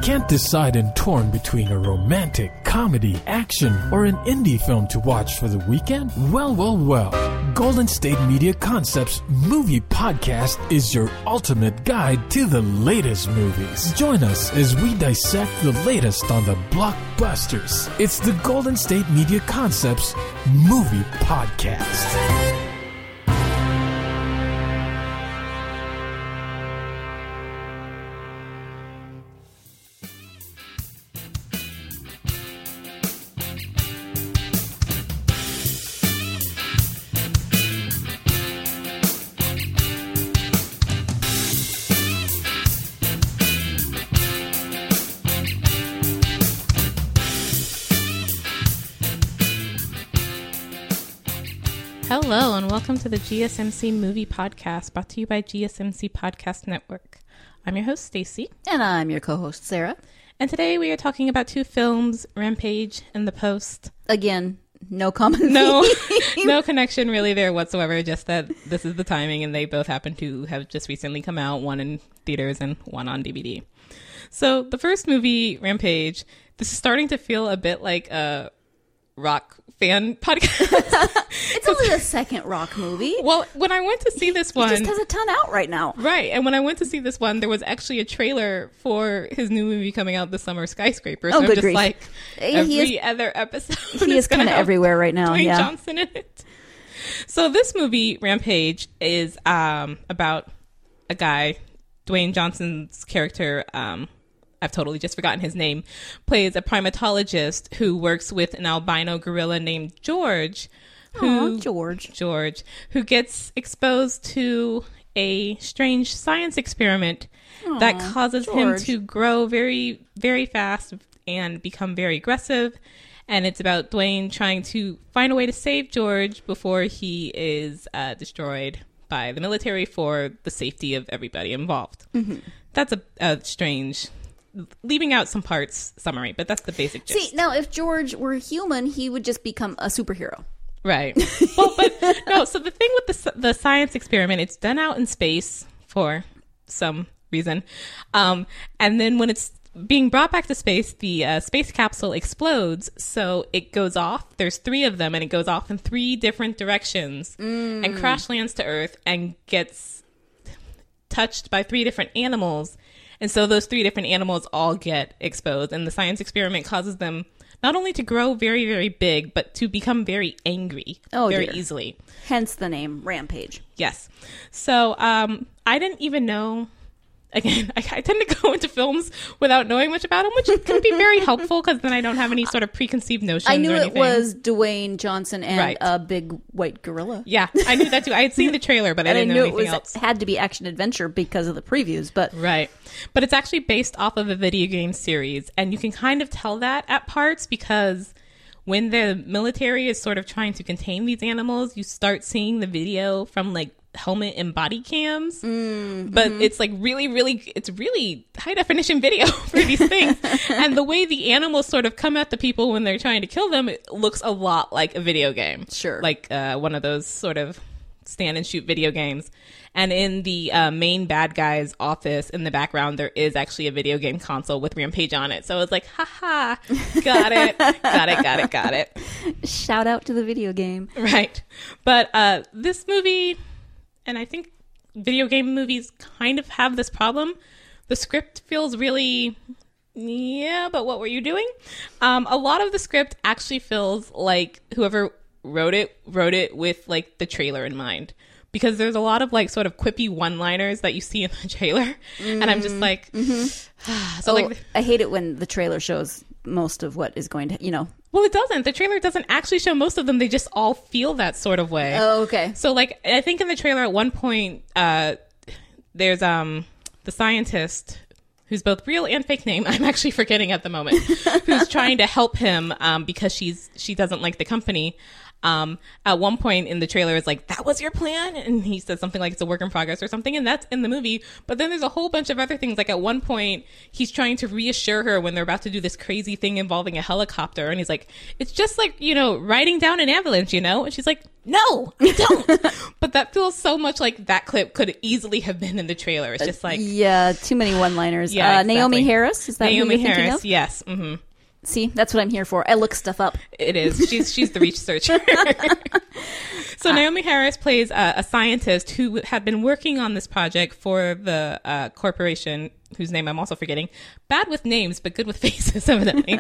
Can't decide and torn between a romantic, comedy, action, or an indie film to watch for the weekend? Well. Golden State Media Concepts Movie Podcast is your ultimate guide to the latest movies. Join us as we dissect the latest on the blockbusters. It's the Golden State Media Concepts Movie Podcast. Hello, and welcome to the GSMC Movie Podcast, brought to you by GSMC Podcast Network. I'm your host, Stacy. And I'm your co-host, Sarah. And today we are talking about two films, Rampage and The Post. Again, no common No theme. connection really there whatsoever, just that this is the timing, and they both happen to have just recently come out, one in theaters and one on DVD. So the first movie, Rampage, this is starting to feel a bit like a rock fan podcast. It's only the second rock movie. Well, when I went to see this one... He just has a ton out right now. Right, and when I went to see this one, there was actually a trailer for his new movie coming out this summer, Skyscraper. So Oh, I'm good just grief. like, He other episode He is kind of everywhere right now, Dwayne yeah. Johnson in it. So this movie, Rampage, is about a guy, Dwayne Johnson's character, I've totally just forgotten his name, plays a primatologist who works with an albino gorilla named George, George, who gets exposed to a strange science experiment that causes him George. to grow very, very fast and become very aggressive. And it's about Dwayne trying to find a way to save George before he is destroyed by the military for the safety of everybody involved. Mm-hmm. That's a strange, leaving out some parts summary, but that's the basic gist. See, now if George were human, he would just become a superhero. Right. Well, but no, so the thing with the science experiment, it's done out in space for some reason. And then when it's being brought back to space, the space capsule explodes. So it goes off. There's 3 of them, and it goes off in 3 different directions and crash lands to Earth and gets touched by 3 different animals. And so those 3 different animals all get exposed, and the science experiment causes them not only to grow very, very big, but to become very angry very easily. Hence the name Rampage. Yes. So I didn't even know. Again, I tend to go into films without knowing much about them, which can be very helpful because then I don't have any sort of preconceived notions. I knew or it anything. was Dwayne Johnson and Right. a big white gorilla. Yeah, I knew that too. I had seen the trailer, but I And I didn't knew know it anything was else. had to be action adventure because of the previews, but Right. But it's actually based off of a video game series. And you can kind of tell that at parts because when the military is sort of trying to contain these animals, you start seeing the video from like helmet and body cams. But it's like it's really high definition video for these things. And the way the animals sort of come at the people when they're trying to kill them, it looks a lot like a video game. Sure. Like one of those sort of stand and shoot video games. And in the main bad guy's office in the background, there is actually a video game console with Rampage on it. So it's like, haha, got it. shout out to the video game. Right. But this movie, and I think video game movies kind of have this problem. The script feels really, yeah, but what were you doing? A lot of the script actually feels like whoever wrote it with like the trailer in mind. Because there's a lot of like sort of quippy one-liners that you see in the trailer. And I'm just like, I hate it when the trailer shows most of what is going to, Well, it doesn't. The trailer doesn't actually show most of them. They just all feel that sort of way. Oh, okay. So, like, I think in the trailer at one point, there's the scientist who's both real and fake name. I'm actually forgetting at the moment. Who's trying to help him because she doesn't like the company. At one point in the trailer, it's like, that was your plan? And he says something like it's a work in progress or something, and that's in the movie. But then there's a whole bunch of other things. Like at one point, he's trying to reassure her when they're about to do this crazy thing involving a helicopter. And he's like, it's just like, riding down an ambulance, And she's like, no, I don't. But that feels so much like that clip could easily have been in the trailer. It's just like... yeah, too many one-liners. Yeah, exactly. Naomi Harris, is that Naomi who you're thinking Harris, of? yes. Mm-hmm. See, that's what I'm here for. I look stuff up. It is. She's the researcher. So Naomi Harris plays a scientist who had been working on this project for the corporation, whose name I'm also forgetting. Bad with names, but good with faces, evidently.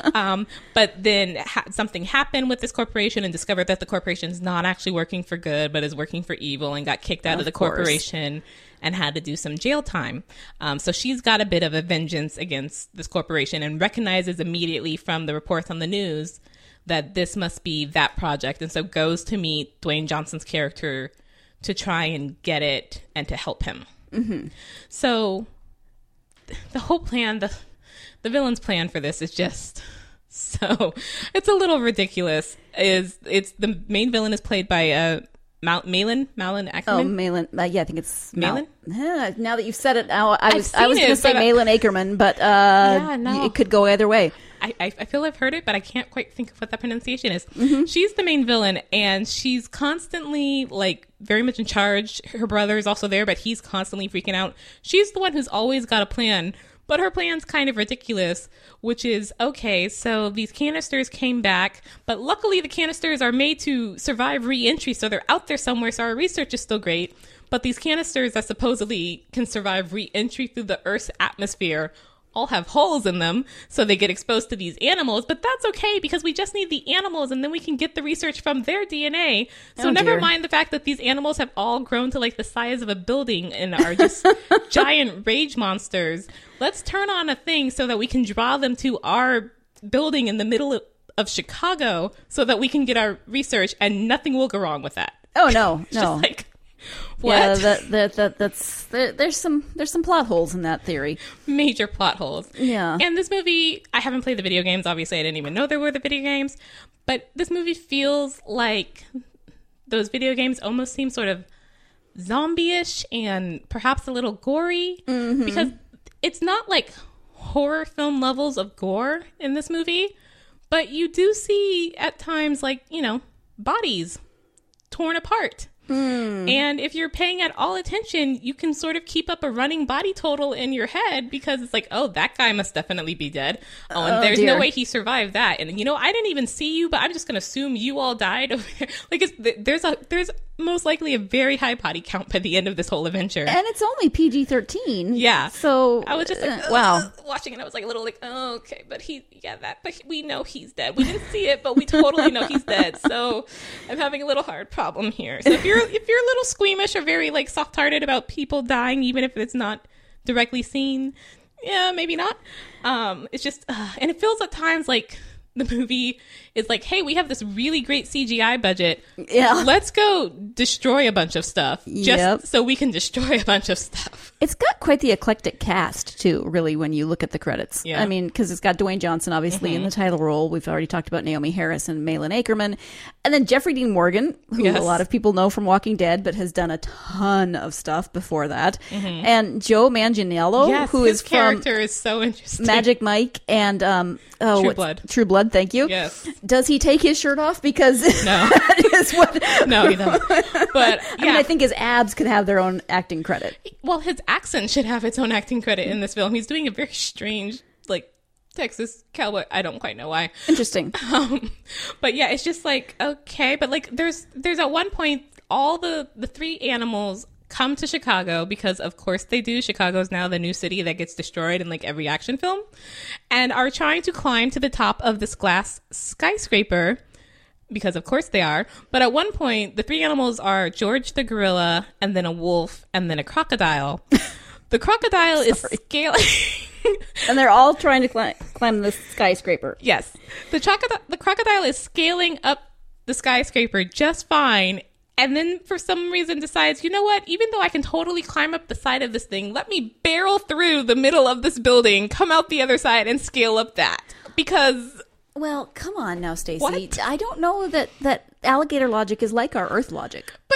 But then something happened with this corporation and discovered that the corporation is not actually working for good, but is working for evil, and got kicked out of the corporation and had to do some jail time. So she's got a bit of a vengeance against this corporation and recognizes immediately from the reports on the news that this must be that project. And so goes to meet Dwayne Johnson's character to try and get it and to help him. Mm-hmm. So the whole plan, the villain's plan for this is just... so it's a little ridiculous. It's the main villain is played by Malin Akerman. Oh, Malin. Yeah, I think it's Malin. Now that you've said it, now I was seen going to say Malin Akerman, but it could go either way. I feel I've heard it, but I can't quite think of what that pronunciation is. Mm-hmm. She's the main villain, and she's constantly very much in charge. Her brother is also there, but he's constantly freaking out. She's the one who's always got a plan. But her plan's kind of ridiculous, which is, okay, so these canisters came back, but luckily the canisters are made to survive re-entry, so they're out there somewhere, so our research is still great. But these canisters that supposedly can survive re-entry through the Earth's atmosphere all have holes in them, so they get exposed to these animals. But that's okay, because we just need the animals, and then we can get the research from their DNA. So never mind the fact that these animals have all grown to the size of a building and are just giant rage monsters. Let's turn on a thing so that we can draw them to our building in the middle of Chicago so that we can get our research, and nothing will go wrong with that. Oh, no. No. Just what? Yeah, there's some plot holes in that theory. Major plot holes. Yeah. And this movie, I haven't played the video games. Obviously, I didn't even know there were the video games. But this movie feels like those video games almost seem sort of zombie-ish and perhaps a little gory. Mm-hmm. Because it's not like horror film levels of gore in this movie. But you do see at times bodies torn apart. And if you're paying at all attention, you can sort of keep up a running body total in your head, because it's like, oh, that guy must definitely be dead. Oh, and there's no way he survived that. And, I didn't even see you, but I'm just going to assume you all died over there. There's most likely a very high body count by the end of this whole adventure. And it's only PG-13. Yeah. So I was just wow. Watching it, I was a little oh, okay, but we know he's dead. We didn't see it, but we totally know he's dead. So I'm having a little hard problem here. So if you're a little squeamish or very soft-hearted about people dying, even if it's not directly seen, yeah, maybe not. It's just, and it feels at times like the movie is hey, we have this really great CGI budget. Yeah. Let's go destroy a bunch of stuff just so we can destroy a bunch of stuff. It's got quite the eclectic cast, too, really, when you look at the credits. Yeah. I mean, because it's got Dwayne Johnson, obviously, in the title role. We've already talked about Naomi Harris and Malin Akerman. And then Jeffrey Dean Morgan, who a lot of people know from Walking Dead, but has done a ton of stuff before that. Mm-hmm. And Joe Manganiello, who is from... his character is so interesting. Magic Mike and... True Blood. True Blood, thank you. Yes. Does he take his shirt off? Because no. that is what... No, he doesn't. But, yeah. I think his abs could have their own acting credit. Well, his accent should have its own acting credit in this film. He's doing a very strange, Texas cowboy. I don't quite know why. Interesting. But yeah, it's just okay. But there's at one point, all the three animals come to Chicago because, of course, they do. Chicago's now the new city that gets destroyed in every action film, and are trying to climb to the top of this glass skyscraper because, of course, they are. But at one point, the three animals are George the gorilla, and then a wolf, and then a crocodile. The crocodile is scaling. And they're all trying to climb the skyscraper. Yes. The crocodile is scaling up the skyscraper just fine. And then for some reason decides, you know what? Even though I can totally climb up the side of this thing, let me barrel through the middle of this building, come out the other side, and scale up that. Because Well, come on now, Stacey. What? I don't know that alligator logic is like our Earth logic. But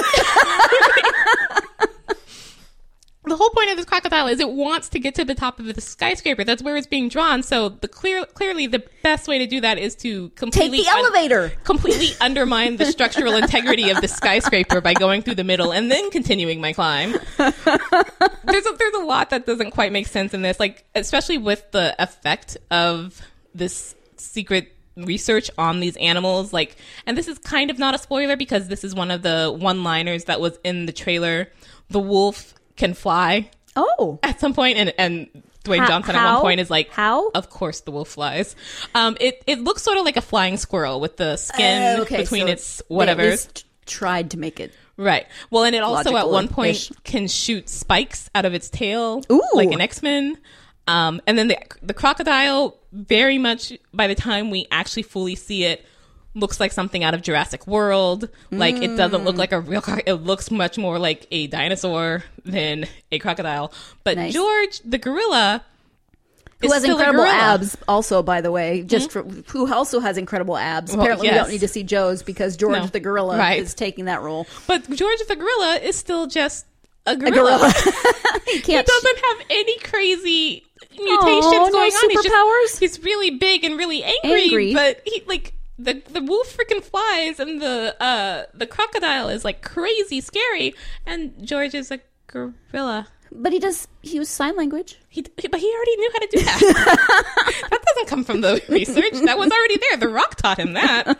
the whole point of this crocodile is it wants to get to the top of the skyscraper. That's where it's being drawn. So clearly the best way to do that is to completely take the elevator, completely undermine the structural integrity of the skyscraper by going through the middle and then continuing my climb. There's a lot that doesn't quite make sense in this, like especially with the effect of this secret research on these animals. Like, and this is kind of not a spoiler because this is one of the one-liners that was in the trailer. The wolf can fly. Oh, at some point, and Dwayne Johnson at one point is like, "How? Of course, the wolf flies." It looks sort of like a flying squirrel with the skin between so its whatever. They at least tried to make it right. Well, and it also at one point logical-ish. can shoot spikes out of its tail, Ooh. like an X-Men. And then the crocodile, very much by the time we actually fully see it, looks like something out of Jurassic World. Like, it doesn't look like a real it looks much more like a dinosaur than a crocodile. But Nice. George, the gorilla, who is has still a incredible gorilla. abs, also, by the way, who also has incredible abs. Well, Apparently, we yes. don't need to see Joe's because George No. the gorilla Right. is taking that role. But George the gorilla is still just a gorilla. A gorilla. He He can't. doesn't have any crazy mutations no going on. superpowers? He's really big and really angry. Angry. But he like the wolf freaking flies, and the crocodile is like crazy scary, and George is a gorilla. But he use sign language. But he already knew how to do that. That doesn't come from the research. That was already there. The Rock taught him that.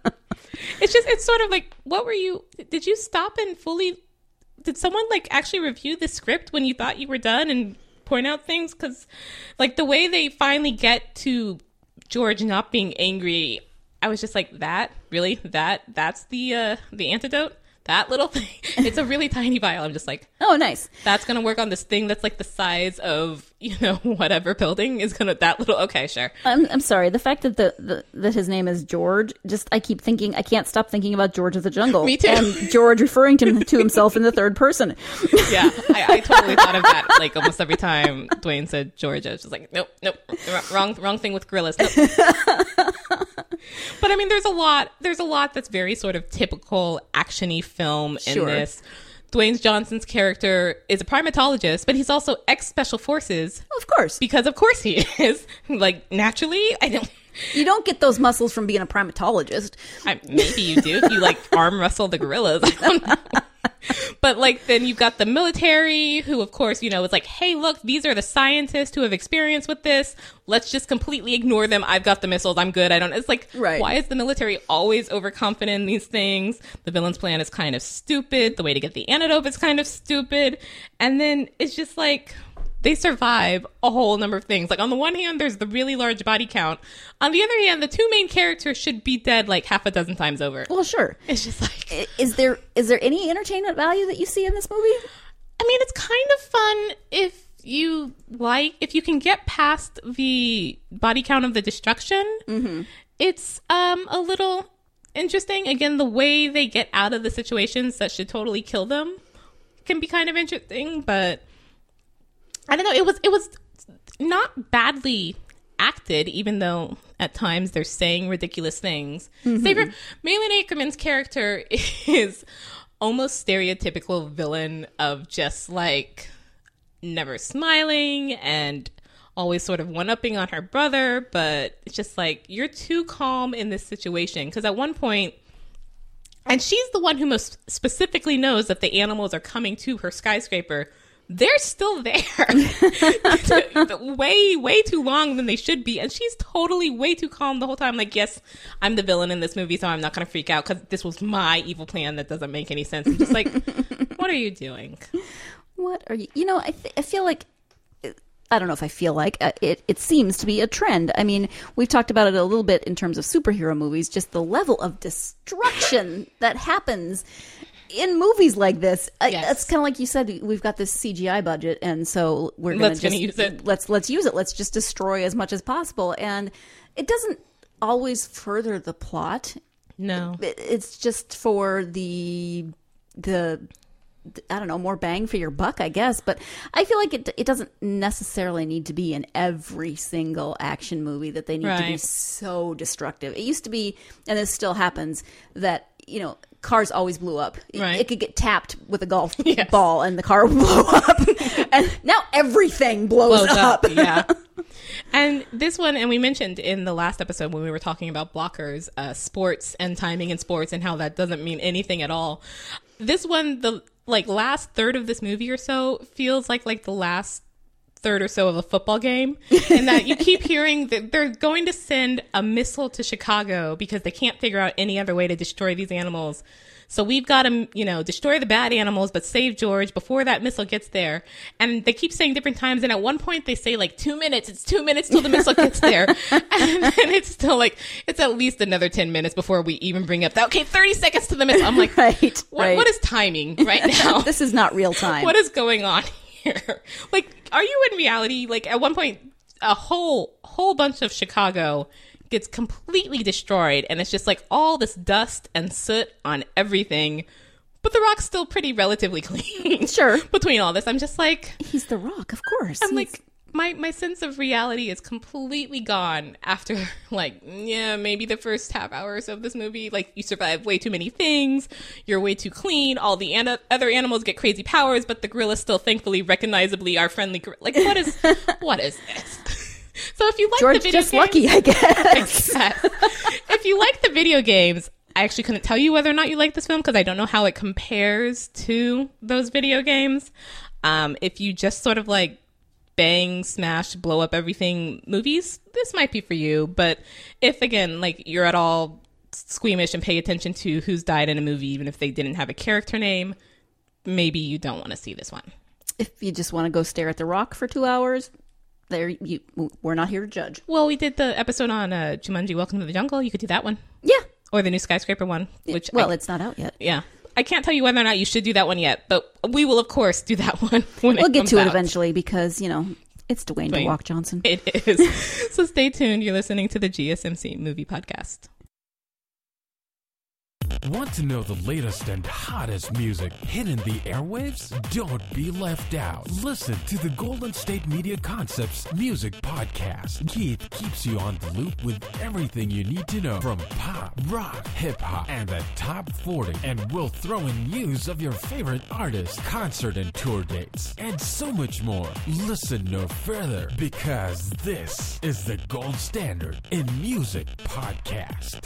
It's sort of like, did you stop and fully, did someone like actually review the script when you thought you were done and point out things? Because like the way they finally get to George not being angry, I was just like, that's the antidote? That little thing. It's a really tiny vial. I'm just like, Oh, nice. that's going to work on this thing that's like the size of, whatever building is going to, that little, okay, sure. I'm sorry. The fact that that his name is George, I keep thinking, I can't stop thinking about George of the Jungle. Me too. And George referring to himself in the third person. Yeah, I totally thought of that, like almost every time Dwayne said George. I was just like, nope, wrong thing with gorillas. Nope. But I mean, there's a lot that's very sort of typical actiony film in Sure. this. Dwayne Johnson's character is a primatologist, but he's also ex-special forces Of course. because, of course, he is. Like, naturally, You don't get those muscles from being a primatologist. maybe you do if you like arm wrestle the gorillas. I don't know. But like then you've got the military who of course, is like, hey, look, these are the scientists who have experience with this. Let's just completely ignore them. I've got the missiles. I'm good. It's like, Right. Why is the military always overconfident in these things? The villain's plan is kind of stupid. The way to get the antidote is kind of stupid. And then it's just like, they survive a whole number of things. Like on the one hand, there's the really large body count. On the other hand, the two main characters should be dead like half a dozen times over. Well, sure. It's just like, Is there any entertainment value that you see in this movie? I mean, it's kind of fun if you can get past the body count of the destruction. Mm-hmm. It's a little interesting. Again, the way they get out of the situations that should totally kill them can be kind of interesting, but I don't know. It was not badly acted, even though at times they're saying ridiculous things. Mm-hmm. Malin Ackerman's character is almost stereotypical villain of just like never smiling and always sort of one-upping on her brother, but it's just like, you're too calm in this situation. Because at one point, and she's the one who most specifically knows that the animals are coming to her skyscraper, they're still there way too long than they should be, and she's totally way too calm the whole time. Like, yes, I'm the villain in this movie, so I'm not gonna freak out because this was my evil plan that doesn't make any sense. I'm just like, what are you doing? What are you? I feel like, I don't know if I feel like it seems to be a trend. I mean, we've talked about it a little bit in terms of superhero movies, just the level of destruction that happens in movies like this. Yes. It's kind of like you said, we've got this CGI budget, and so we're going to use it. Let's use it. Let's just destroy as much as possible. And it doesn't always further the plot. No. It's just for the I don't know, more bang for your buck, I guess. But I feel like it doesn't necessarily need to be in every single action movie that they need to be so destructive. It used to be, and this still happens, that, you know, cars always blew up. It could get tapped with a golf ball and the car would blow up. And now everything blows up. Yeah. And this one, and we mentioned in the last episode when we were talking about blockers, sports and timing in sports and how that doesn't mean anything at all. This one, the last third of this movie or so feels like the last third or so of a football game, and that you keep hearing that they're going to send a missile to Chicago because they can't figure out any other way to destroy these animals. So we've got to, you know, destroy the bad animals, but save George before that missile gets there. And they keep saying different times. And at one point they say 2 minutes. It's 2 minutes till the missile gets there. And then it's still it's at least another 10 minutes before we even bring up that, okay, 30 seconds to the missile. I'm like, what is timing right now? This is not real time. What is going on here? Are you in reality? At one point, a whole bunch of Chicago gets completely destroyed, and it's just all this dust and soot on everything, but The Rock's still pretty relatively clean. Sure. Between all this, I'm just he's The Rock, of course. I'm my sense of reality is completely gone after maybe the first half hours of this movie. You survive way too many things, you're way too clean, all the other animals get crazy powers, but the gorilla's still thankfully recognizably our friendly gorilla. What is this? So if you like George the video just games, lucky, I guess. If you like the video games, I actually couldn't tell you whether or not you like this film because I don't know how it compares to those video games. If you just sort of bang, smash, blow up everything movies, this might be for you. But if, again, you're at all squeamish and pay attention to who's died in a movie, even if they didn't have a character name, maybe you don't want to see this one. If you just want to go stare at The Rock for 2 hours, we're not here to judge. Well, we did the episode on Jumanji: Welcome to the Jungle. You could do that one. Yeah. Or the new Skyscraper one. Which it's not out yet. Yeah. I can't tell you whether or not you should do that one yet, but we will, of course, do that one when we'll get to out. it eventually because, it's Dwayne The Rock Johnson. It is. So stay tuned. You're listening to the GSMC Movie Podcast. Want to know the latest and hottest music hitting the airwaves? Don't be left out. Listen to the Golden State Media Concepts Music Podcast. Keith keeps you on the loop with everything you need to know from pop, rock, hip-hop, and the top 40. And we'll throw in news of your favorite artists, concert and tour dates, and so much more. Listen no further because this is the gold standard in music podcast.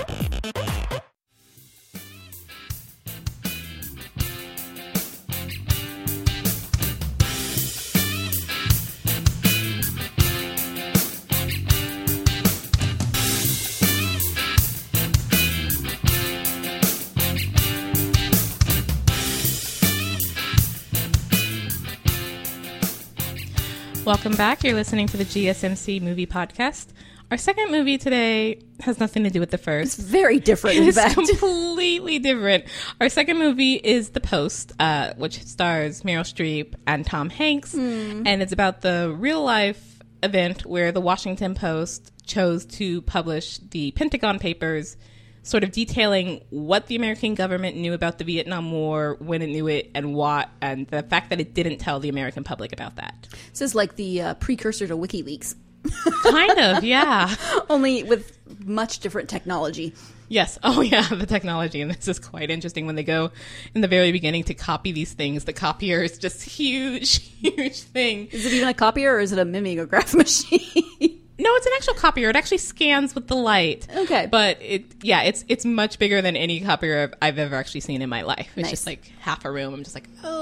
Welcome back. You're listening to the GSMC Movie Podcast. Our second movie today has nothing to do with the first. It's very different, in fact. It's completely different. Our second movie is The Post, which stars Meryl Streep and Tom Hanks. And it's about the real-life event where the Washington Post chose to publish the Pentagon Papers, sort of detailing what the American government knew about the Vietnam War, when it knew it, and what, and the fact that it didn't tell the American public about that. This is like the precursor to WikiLeaks. Kind of, yeah. Only with much different technology. Yes. Oh, yeah, the technology. And this is quite interesting when they go in the very beginning to copy these things. The copier is just huge, huge thing. Is it even a copier or is it a mimeograph machine? No, it's an actual copier. It actually scans with the light. Okay. But it's much bigger than any copier I've ever actually seen in my life. It's Nice. just half a room. I'm just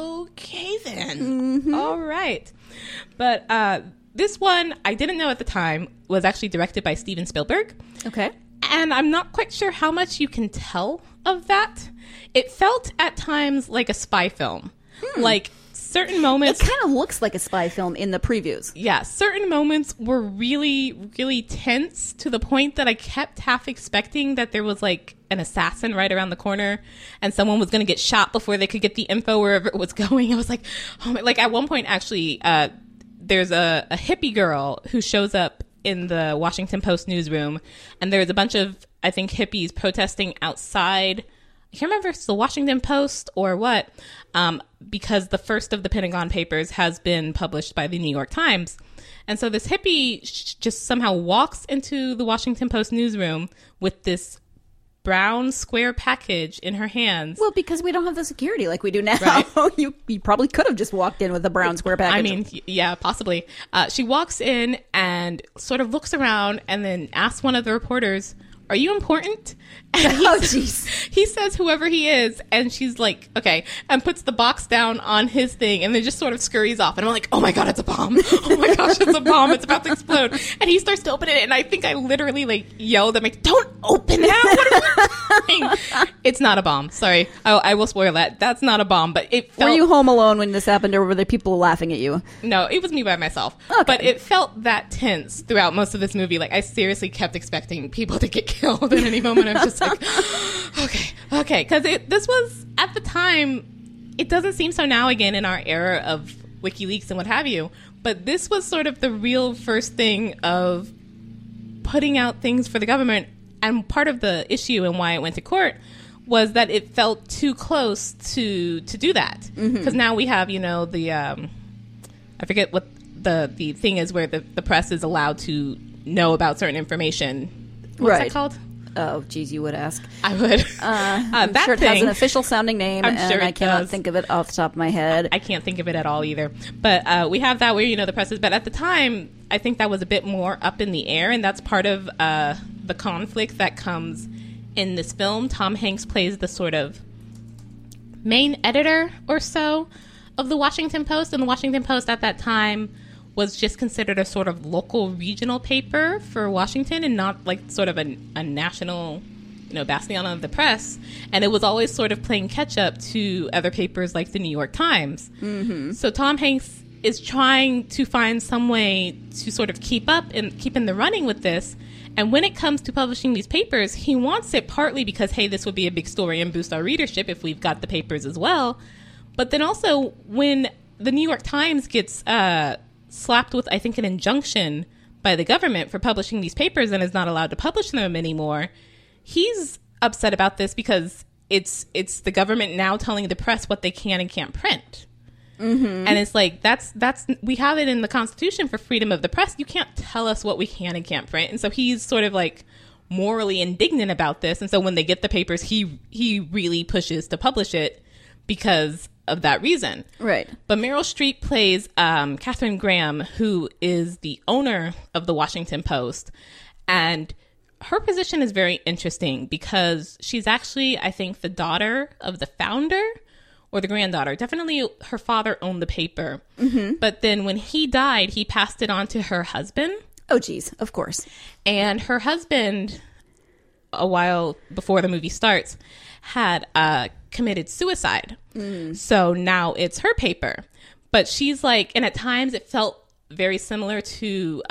okay then. All right. But this one, I didn't know at the time, was actually directed by Steven Spielberg. Okay. And I'm not quite sure how much you can tell of that. It felt at times like a spy film. Certain moments... It kind of looks like a spy film in the previews. Yeah, certain moments were really, really tense to the point that I kept half expecting that there was an assassin right around the corner and someone was going to get shot before they could get the info wherever it was going. I was like, oh my... at one point, actually, there's a hippie girl who shows up in the Washington Post newsroom, and there's a bunch of, I think, hippies protesting outside I can't remember if it's the Washington Post or what, because the first of the Pentagon Papers has been published by the New York Times. And so this hippie just somehow walks into the Washington Post newsroom with this brown square package in her hands. Well, because we don't have the security like we do now. Right. You probably could have just walked in with a brown square package. I mean, yeah, possibly. She walks in and sort of looks around and then asks one of the reporters, "Are you important?" And he says whoever he is, and she's like, okay, and puts the box down on his thing and then just sort of scurries off. And I'm like, oh my God, it's a bomb. Oh my gosh, it's a bomb. It's about to explode. And he starts to open it, and I think I literally like yelled at me, "Don't open it! What are you doing?" It's not a bomb. Sorry. I will spoil that. That's not a bomb, but it felt... Were you home alone when this happened, or were there people laughing at you? No, it was me by myself. Okay. But it felt that tense throughout most of this movie. Like, I seriously kept expecting people to get killed at any moment. I'm just like, okay. Because this was, at the time, it doesn't seem so now again in our era of WikiLeaks and what have you, but this was sort of the real first thing of putting out things for the government. And part of the issue and why it went to court was that it felt too close to do that. Because now we have, the, I forget what the thing is where the press is allowed to know about certain information. What's that called? Oh, geez, you would ask. I would. I'm that sure it thing, has an official sounding name, I'm and sure I cannot does. think of it off the top of my head. I can't think of it at all either. But we have that where, the press is. But at the time, I think that was a bit more up in the air, and that's part of the conflict that comes in this film. Tom Hanks plays the sort of main editor or so of the Washington Post, and the Washington Post at that time was just considered a sort of local regional paper for Washington and not like sort of a national, bastion of the press. And it was always sort of playing catch up to other papers like the New York Times. Mm-hmm. So Tom Hanks is trying to find some way to sort of keep up and keep in the running with this. And when it comes to publishing these papers, he wants it partly because, hey, this would be a big story and boost our readership if we've got the papers as well. But then also when the New York Times gets slapped with, I think, an injunction by the government for publishing these papers and is not allowed to publish them anymore, he's upset about this because it's the government now telling the press what they can and can't print. Mm-hmm. And it's like, that's we have it in the Constitution for freedom of the press. You can't tell us what we can and can't print. And so he's sort of like morally indignant about this. And so when they get the papers, he really pushes to publish it because of that reason. Right. But Meryl Streep plays Katharine Graham, who is the owner of the Washington Post. And her position is very interesting because she's actually, I think, the daughter of the founder or the granddaughter. Definitely her father owned the paper. Mm-hmm. But then when he died, he passed it on to her husband. Oh, geez. Of course. And her husband, a while before the movie starts, had committed suicide. So now it's her paper. But she's like, and at times it felt very similar to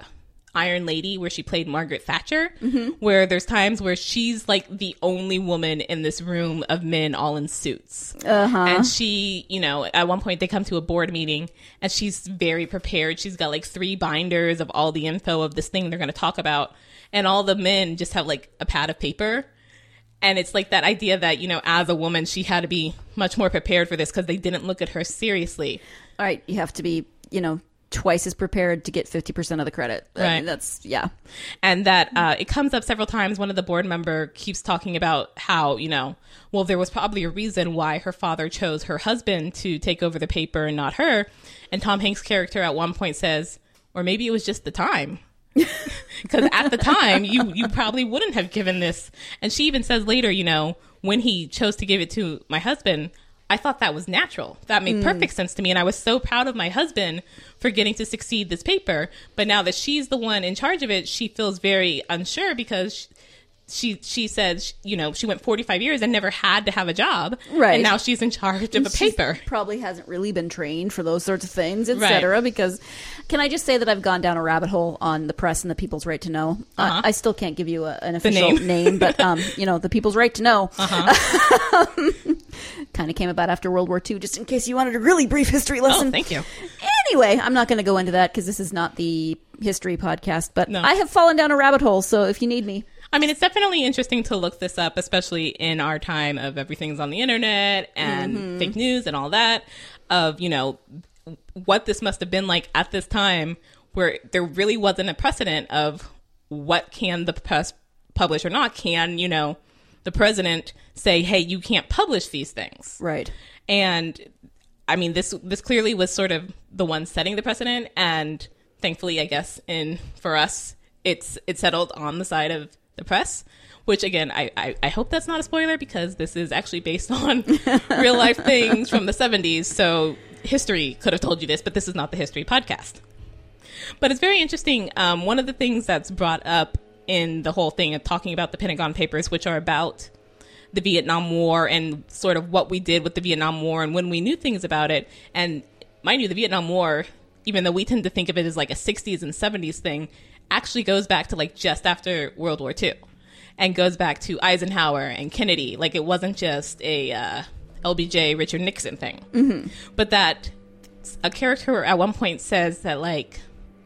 Iron Lady, where she played Margaret Thatcher, where there's times where she's like the only woman in this room of men all in suits. And she, at one point they come to a board meeting and she's very prepared. She's got like 3 binders of all the info of this thing they're going to talk about. And all the men just have like a pad of paper. And it's like that idea that, as a woman, she had to be much more prepared for this because they didn't look at her seriously. All right. You have to be, twice as prepared to get 50% of the credit. Right. I mean, that's, yeah. And that it comes up several times. One of the board member keeps talking about how, well, there was probably a reason why her father chose her husband to take over the paper and not her. And Tom Hanks' character at one point says, or maybe it was just the time. Because at the time, you probably wouldn't have given this. And she even says later, when he chose to give it to my husband, I thought that was natural. That made perfect sense to me. And I was so proud of my husband for getting to succeed this paper. But now that she's the one in charge of it, she feels very unsure because she says, she went 45 years and never had to have a job. Right. And now she's in charge of a paper. Probably hasn't really been trained for those sorts of things, etc. Right. Because can I just say that I've gone down a rabbit hole on the press and the People's Right to Know? I still can't give you an official name, but, the People's Right to Know. Kind of came about after World War II, just in case you wanted a really brief history lesson. Oh, thank you. Anyway, I'm not going to go into that because this is not the history podcast, but no. I have fallen down a rabbit hole, so if you need me. I mean, it's definitely interesting to look this up, especially in our time of everything's on the internet and fake news and all that, of, you know, what this must have been like at this time where there really wasn't a precedent of what can the press publish or not. Can, you know, the president say, hey, you can't publish these things. Right. And I mean, this clearly was sort of the one setting the precedent. And thankfully, I guess, for us, it's settled on the side of the press, which again, I hope that's not a spoiler because this is actually based on real life things from the 70s. So history could have told you this, but this is not the history podcast. But it's very interesting. One of the things that's brought up in the whole thing of talking about the Pentagon Papers, which are about the Vietnam War and sort of what we did with the Vietnam War and when we knew things about it. And mind you, the Vietnam War, even though we tend to think of it as like a 60s and 70s thing, actually goes back to like just after World War II and goes back to Eisenhower and Kennedy. Like it wasn't just a LBJ Richard Nixon thing. Mm-hmm. But that a character at one point says that like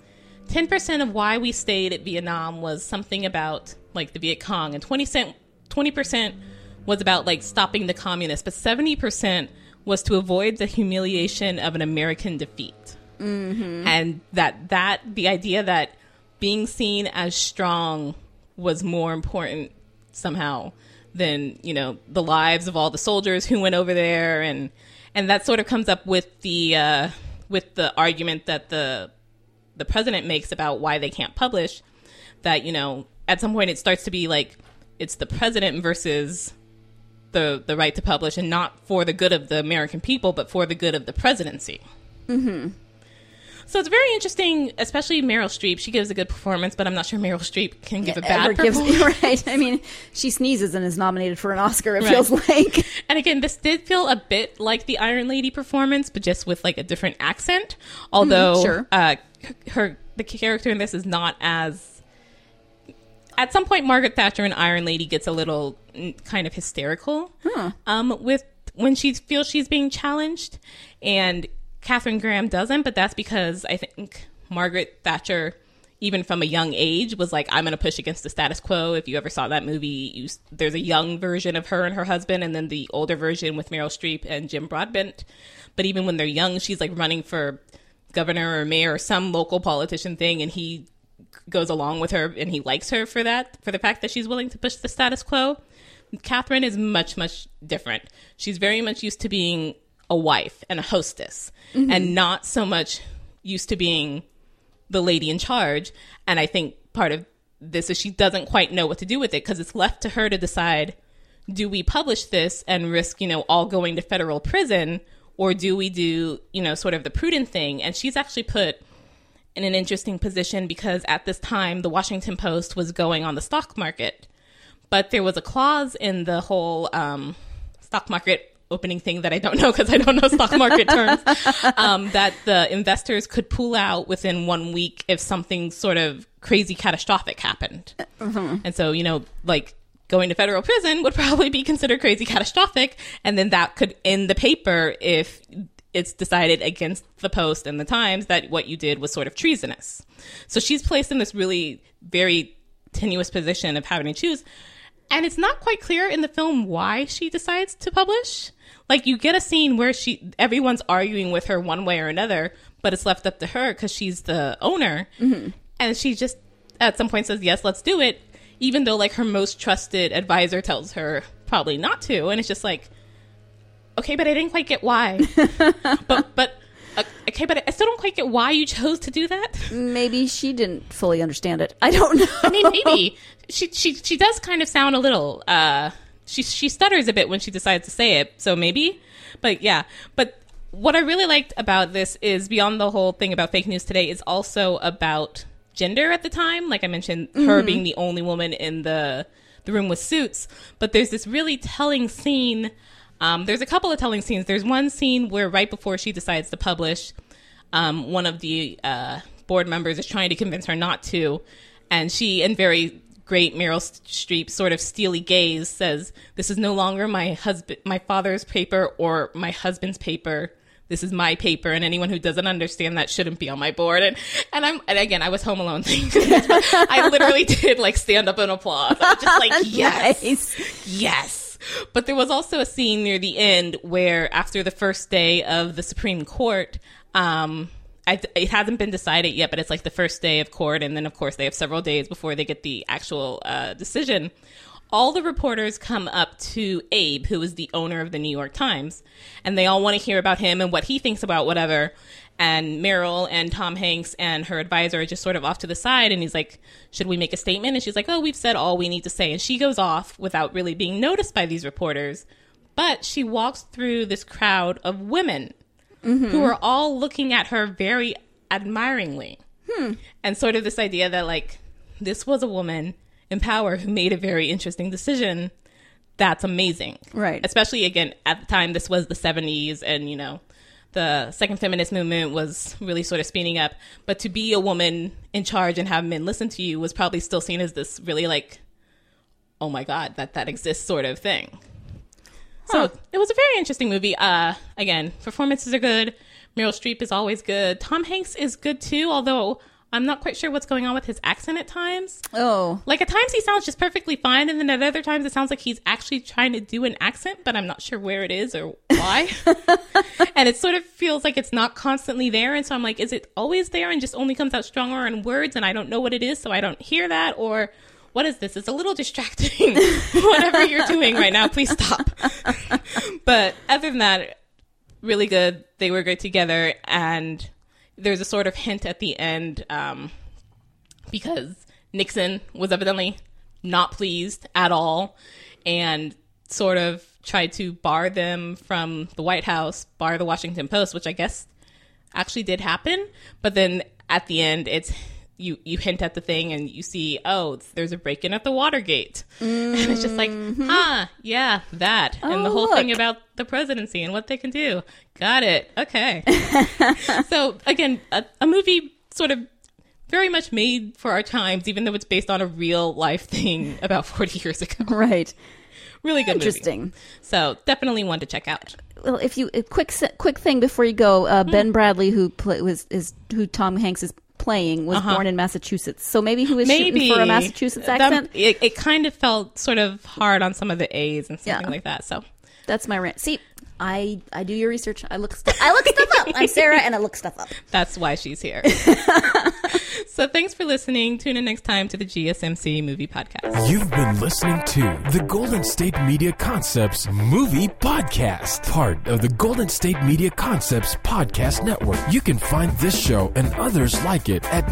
10% of why we stayed at Vietnam was something about like the Viet Cong, and 20% was about like stopping the communists, but 70% was to avoid the humiliation of an American defeat. Mm-hmm. And that the idea that being seen as strong was more important somehow than, you know, the lives of all the soldiers who went over there. And that sort of comes up with the argument that the president makes about why they can't publish, that, you know, at some point it starts to be like it's the president versus the right to publish, and not for the good of the American people, but for the good of the presidency. Mm-hmm. So it's very interesting, especially Meryl Streep. She gives a good performance, but I'm not sure Meryl Streep can give a bad performance. Right. I mean, she sneezes and is nominated for an Oscar, it feels like. And again, this did feel a bit like the Iron Lady performance, but just with like a different accent. Although sure. The character in this is not as... At some point, Margaret Thatcher in Iron Lady gets a little kind of hysterical with when she feels she's being challenged. And Katharine Graham doesn't, but that's because I think Margaret Thatcher, even from a young age, was like, I'm going to push against the status quo. If you ever saw that movie, there's a young version of her and her husband, and then the older version with Meryl Streep and Jim Broadbent. But even when they're young, she's like running for governor or mayor or some local politician thing, and he goes along with her and he likes her for that, for the fact that she's willing to push the status quo. Catherine is much, much different. She's very much used to being a wife and a hostess, and not so much used to being the lady in charge. And I think part of this is she doesn't quite know what to do with it, because it's left to her to decide, do we publish this and risk, you know, all going to federal prison, or do we do, you know, sort of the prudent thing? And she's actually put in an interesting position, because at this time, the Washington Post was going on the stock market, but there was a clause in the whole stock market opening thing that I don't know, because I don't know stock market terms, that the investors could pull out within 1 week if something sort of crazy catastrophic happened. And so, you know, like going to federal prison would probably be considered crazy catastrophic, and then that could end the paper if it's decided against the Post and the Times that what you did was sort of treasonous. So she's placed in this really very tenuous position of having to choose. And it's not quite clear in the film why she decides to publish. Like, you get a scene where everyone's arguing with her one way or another, but it's left up to her because she's the owner. Mm-hmm. And she just at some point says, yes, let's do it, even though like her most trusted advisor tells her probably not to. And it's just like, okay, but I didn't quite get why. Okay, but I still don't quite get why you chose to do that. Maybe she didn't fully understand it. I don't know. I mean, maybe she does kind of sound a little. She stutters a bit when she decides to say it. So maybe, but yeah. But what I really liked about this is, beyond the whole thing about fake news today, is also about gender at the time. Like I mentioned, her being the only woman in the room with suits. But there's this really telling scene. There's a couple of telling scenes. There's one scene where right before she decides to publish, one of the board members is trying to convince her not to. And she, in very great Meryl Streep sort of steely gaze, says, "This is no longer my father's paper or my husband's paper. this is my paper, and anyone who doesn't understand that shouldn't be on my board. And again, I was home alone thinking this, but I literally did like stand up and applause. I was just like, yes, Nice. yes. But there was also a scene near the end where after the first day of the Supreme Court, it hasn't been decided yet, but it's like the first day of court. And then, of course, they have several days before they get the actual decision. All the reporters come up to Abe, who is the owner of the New York Times, and they all want to hear about him and what he thinks about whatever. And Meryl and Tom Hanks and her advisor are just sort of off to the side. And he's like, should we make a statement? And she's like, oh, we've said all we need to say. And she goes off without really being noticed by these reporters. But she walks through this crowd of women who are all looking at her very admiringly. And sort of this idea that, like, this was a woman in power who made a very interesting decision. That's amazing. Right. Especially, again, at the time, this was the 70s, and, you know, the second feminist movement was really sort of speeding up. But to be a woman in charge and have men listen to you was probably still seen as this really, like, oh my God, that exists sort of thing. So it was a very interesting movie. Again, performances are good. Meryl Streep is always good. Tom Hanks is good too, although I'm not quite sure what's going on with his accent at times. Oh. Like, at times he sounds just perfectly fine, and then at other times it sounds like he's actually trying to do an accent, but I'm not sure where it is or why. And it sort of feels like it's not constantly there, and so I'm like, is it always there and just only comes out stronger in words, and I don't know what it is, so I don't hear that, or what is this? It's a little distracting. Whatever you're doing right now, please stop. But other than that, really good. They were good together, and there's a sort of hint at the end because Nixon was evidently not pleased at all and sort of tried to bar them from the White House, bar the Washington Post, which I guess actually did happen. But then at the end, it's you hint at the thing and you see, oh, there's a break-in at the Watergate. And it's just like, yeah, that. Oh, and the whole look. thing about the presidency and what they can do. Got it. Okay. So, again, a movie sort of very much made for our times, even though it's based on a real-life thing about 40 years ago. Right. Really good Interesting. movie. So, definitely one to check out. Well, if you a quick thing before you go, Ben Bradley, who Tom Hanks is playing, was born in Massachusetts. So maybe he was shooting for a Massachusetts accent. It kind of felt sort of hard on some of the A's and something like that. So that's my rant. See, I do your research. I look stuff up. I'm Sarah, and I look stuff up. That's why she's here. So thanks for listening. Tune in next time to the GSMC Movie Podcast. You've been listening to the Golden State Media Concepts Movie Podcast, part of the Golden State Media Concepts Podcast Network. You can find this show and others like it at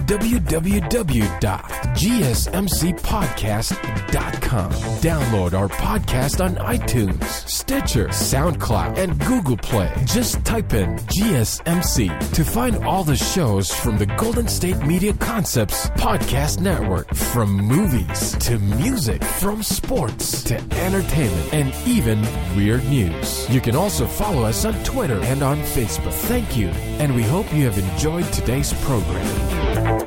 www.gsmcpodcast.com. Download our podcast on iTunes, Stitcher, SoundCloud, and Google Play. Just type in GSMC to find all the shows from the Golden State Media Concepts Podcast Network. From movies to music, from sports to entertainment, and even weird news. You can also follow us on Twitter and on Facebook. Thank you, and we hope you have enjoyed today's program.